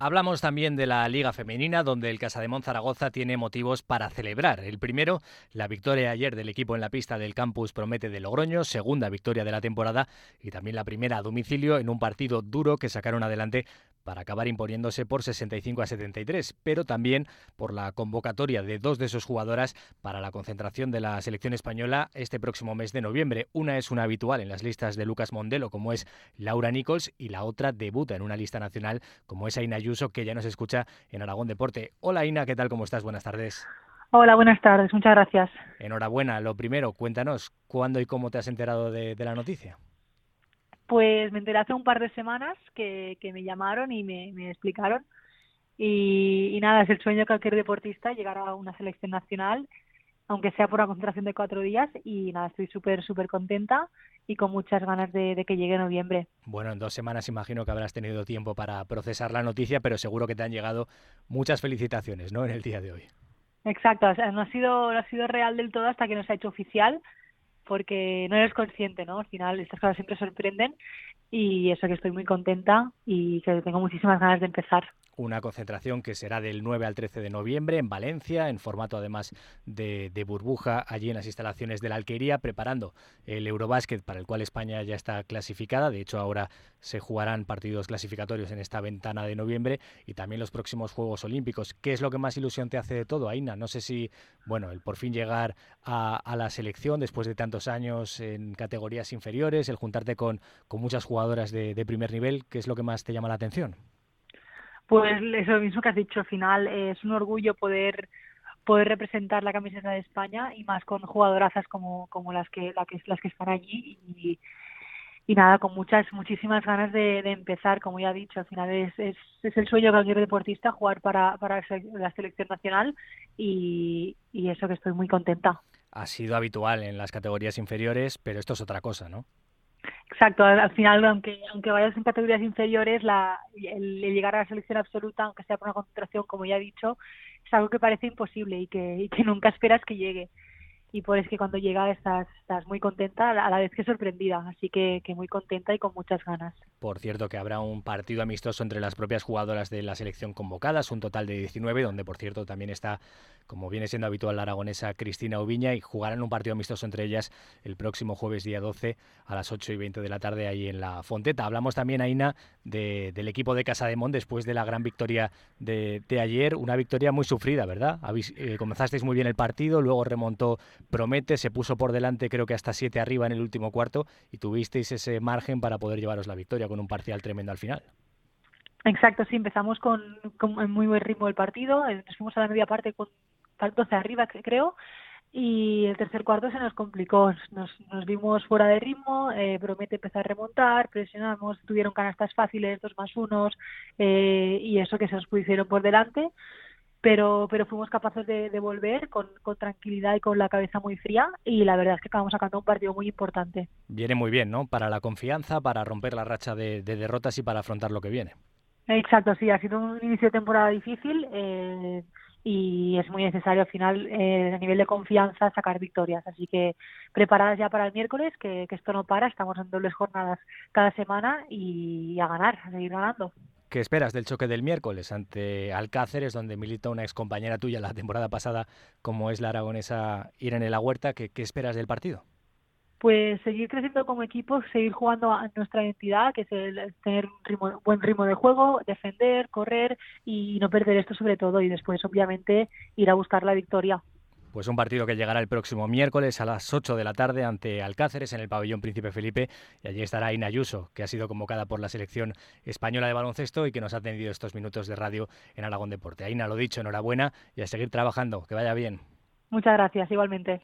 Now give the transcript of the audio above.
Hablamos también de la Liga Femenina, donde el Casademont Zaragoza tiene motivos para celebrar. El primero, la victoria ayer del equipo en la pista del Campus Promete de Logroño, segunda victoria de la temporada y también la primera a domicilio en un partido duro que sacaron adelante para acabar imponiéndose por 65-73, pero también por la convocatoria de dos de sus jugadoras para la concentración de la selección española este próximo mes de noviembre. Una es una habitual en las listas de Lucas Mondelo, como es Laura Nichols, y la otra debuta en una lista nacional, como es Aina Ayuso, que ya nos escucha en Aragón Deporte. Hola Aina, ¿qué tal? ¿Cómo estás? Buenas tardes. Hola, buenas tardes, muchas gracias. Enhorabuena. Lo primero, cuéntanos, ¿cuándo y cómo te has enterado de la noticia? Pues me enteré hace un par de semanas que me llamaron y me explicaron. Y nada, es el sueño de cualquier deportista llegar a una selección nacional, aunque sea por una concentración de 4 días. Y nada, estoy súper contenta y con muchas ganas de que llegue noviembre. Bueno, en 2 semanas imagino que habrás tenido tiempo para procesar la noticia, pero seguro que te han llegado muchas felicitaciones, ¿no?, en el día de hoy. Exacto, o sea, no ha sido real del todo hasta que no se ha hecho oficial, porque no eres consciente, ¿no? Al final estas cosas siempre sorprenden y eso que estoy muy contenta y que tengo muchísimas ganas de empezar. Una concentración que será del 9 al 13 de noviembre en Valencia, en formato además de burbuja, allí en las instalaciones de la Alquería, preparando el Eurobásquet para el cual España ya está clasificada. De hecho, ahora se jugarán partidos clasificatorios en esta ventana de noviembre y también los próximos Juegos Olímpicos. ¿Qué es lo que más ilusión te hace de todo, Aina? No sé si, bueno, el por fin llegar a la selección después de tantos años en categorías inferiores, el juntarte con muchas jugadoras de primer nivel, ¿qué es lo que más te llama la atención? Pues eso mismo que has dicho, al final es un orgullo poder representar la camiseta de España y más con jugadorazas como las que están allí y nada, con muchísimas ganas de empezar, como ya he dicho, al final es el sueño de cualquier deportista jugar para la selección nacional y eso que estoy muy contenta. Ha sido habitual en las categorías inferiores, pero esto es otra cosa, ¿no? Exacto, al final, aunque vayas en categorías inferiores, el llegar a la selección absoluta, aunque sea por una concentración, como ya he dicho, es algo que parece imposible y que nunca esperas que llegue. Y por eso que cuando llega estás muy contenta, a la vez que sorprendida. Así que muy contenta y con muchas ganas. Por cierto, que habrá un partido amistoso entre las propias jugadoras de la selección convocadas, un total de 19, donde por cierto también está, como viene siendo habitual, la aragonesa Cristina Ubiña, y jugarán un partido amistoso entre ellas el próximo jueves día 12 a las 8:20 de la tarde ahí en la Fonteta. Hablamos también, Aina, del equipo de Casademont después de la gran victoria de ayer, una victoria muy sufrida, ¿verdad? Comenzasteis muy bien el partido, luego remontó Promete, se puso por delante creo que hasta 7 arriba en el último cuarto y tuvisteis ese margen para poder llevaros la victoria con un parcial tremendo al final. Exacto, sí, empezamos con muy buen ritmo el partido. Nos fuimos a la media parte con 12 arriba, creo. Y el tercer cuarto se nos complicó, nos vimos fuera de ritmo, Promete empezó a remontar, presionamos, tuvieron canastas fáciles, 2+1, y eso que se nos pusieron por delante, pero fuimos capaces de volver con tranquilidad y con la cabeza muy fría, y la verdad es que acabamos sacando un partido muy importante. Viene muy bien, ¿no? Para la confianza, para romper la racha de derrotas y para afrontar lo que viene. Exacto, sí, ha sido un inicio de temporada difícil, y es muy necesario al final, a nivel de confianza, sacar victorias. Así que preparadas ya para el miércoles, que esto no para, estamos en dobles jornadas cada semana y a ganar, a seguir ganando. ¿Qué esperas del choque del miércoles ante Alcáceres, donde milita una excompañera tuya la temporada pasada, como es la aragonesa Irene La Huerta? ¿Qué esperas del partido? Pues seguir creciendo como equipo, seguir jugando a nuestra identidad, que es tener un buen ritmo de juego, defender, correr y no perder esto sobre todo. Y después, obviamente, ir a buscar la victoria. Pues un partido que llegará el próximo miércoles a las 8 de la tarde ante Alcáceres en el pabellón Príncipe Felipe, y allí estará Aina Ayuso, que ha sido convocada por la selección española de baloncesto y que nos ha atendido estos minutos de radio en Aragón Deporte. Aina, lo dicho, enhorabuena y a seguir trabajando, que vaya bien. Muchas gracias, igualmente.